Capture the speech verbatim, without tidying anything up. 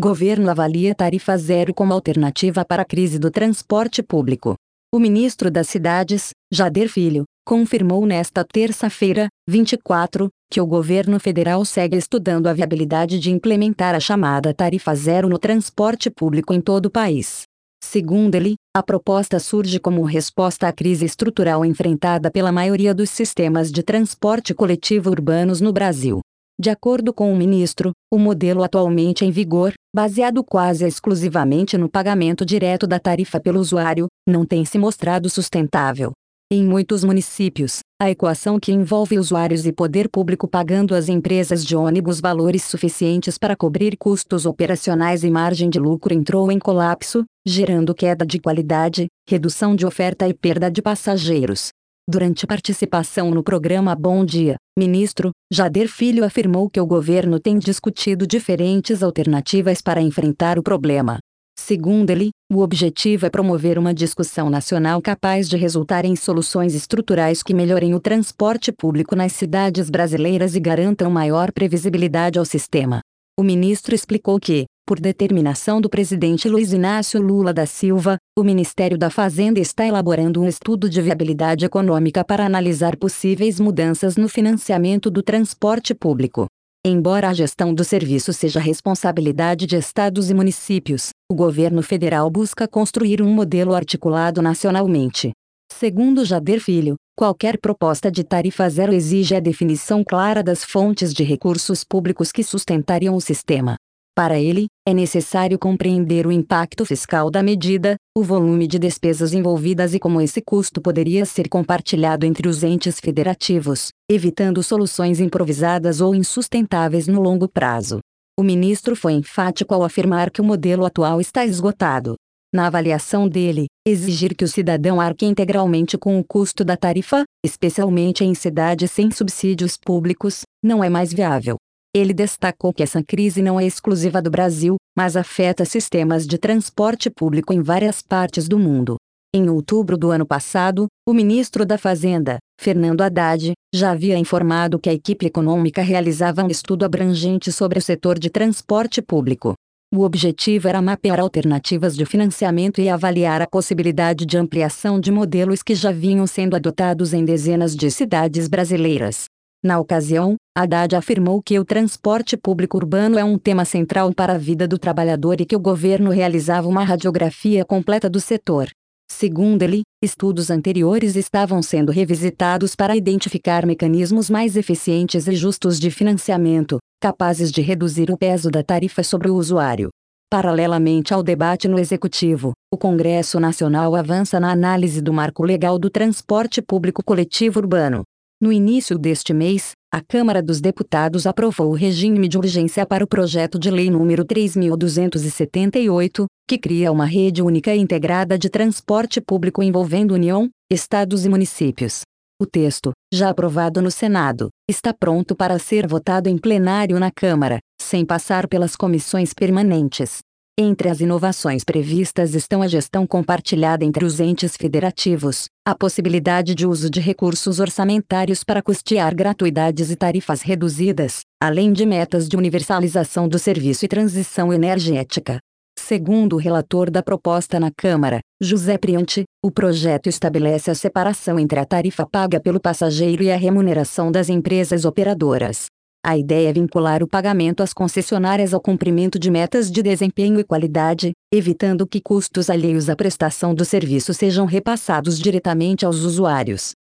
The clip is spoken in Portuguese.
Governo avalia tarifa zero como alternativa para a crise do transporte público. O ministro das Cidades, Jader Filho, confirmou nesta terça-feira, vinte e quatro, que o governo federal segue estudando a viabilidade de implementar a chamada tarifa zero no transporte público em todo o país. Segundo ele, a proposta surge como resposta à crise estrutural enfrentada pela maioria dos sistemas de transporte coletivo urbanos no Brasil. De acordo com o ministro, o modelo atualmente em vigor, baseado quase exclusivamente no pagamento direto da tarifa pelo usuário, não tem se mostrado sustentável. Em muitos municípios, a equação que envolve usuários e poder público pagando às empresas de ônibus valores suficientes para cobrir custos operacionais e margem de lucro entrou em colapso, gerando queda de qualidade, redução de oferta e perda de passageiros. Durante participação no programa Bom Dia, ministro Jader Filho afirmou que o governo tem discutido diferentes alternativas para enfrentar o problema. Segundo ele, o objetivo é promover uma discussão nacional capaz de resultar em soluções estruturais que melhorem o transporte público nas cidades brasileiras e garantam maior previsibilidade ao sistema. O ministro explicou que, por determinação do presidente Luiz Inácio Lula da Silva, o Ministério da Fazenda está elaborando um estudo de viabilidade econômica para analisar possíveis mudanças no financiamento do transporte público. Embora a gestão do serviço seja responsabilidade de estados e municípios, o governo federal busca construir um modelo articulado nacionalmente. Segundo Jader Filho, qualquer proposta de tarifa zero exige a definição clara das fontes de recursos públicos que sustentariam o sistema. Para ele, é necessário compreender o impacto fiscal da medida, o volume de despesas envolvidas e como esse custo poderia ser compartilhado entre os entes federativos, evitando soluções improvisadas ou insustentáveis no longo prazo. O ministro foi enfático ao afirmar que o modelo atual está esgotado. Na avaliação dele, exigir que o cidadão arque integralmente com o custo da tarifa, especialmente em cidades sem subsídios públicos, não é mais viável. Ele destacou que essa crise não é exclusiva do Brasil, mas afeta sistemas de transporte público em várias partes do mundo. Em outubro do ano passado, o ministro da Fazenda, Fernando Haddad, já havia informado que a equipe econômica realizava um estudo abrangente sobre o setor de transporte público. O objetivo era mapear alternativas de financiamento e avaliar a possibilidade de ampliação de modelos que já vinham sendo adotados em dezenas de cidades brasileiras. Na ocasião, Haddad afirmou que o transporte público urbano é um tema central para a vida do trabalhador e que o governo realizava uma radiografia completa do setor. Segundo ele, estudos anteriores estavam sendo revisitados para identificar mecanismos mais eficientes e justos de financiamento, capazes de reduzir o peso da tarifa sobre o usuário. Paralelamente ao debate no Executivo, o Congresso Nacional avança na análise do marco legal do transporte público coletivo urbano. No início deste mês, a Câmara dos Deputados aprovou o regime de urgência para o projeto de lei número três mil duzentos e setenta e oito, que cria uma rede única e integrada de transporte público envolvendo União, estados e municípios. O texto, já aprovado no Senado, está pronto para ser votado em plenário na Câmara, sem passar pelas comissões permanentes. Entre as inovações previstas estão a gestão compartilhada entre os entes federativos, a possibilidade de uso de recursos orçamentários para custear gratuidades e tarifas reduzidas, além de metas de universalização do serviço e transição energética. Segundo o relator da proposta na Câmara, José Priante, o projeto estabelece a separação entre a tarifa paga pelo passageiro e a remuneração das empresas operadoras. A ideia é vincular o pagamento às concessionárias ao cumprimento de metas de desempenho e qualidade, evitando que custos alheios à prestação do serviço sejam repassados diretamente aos usuários.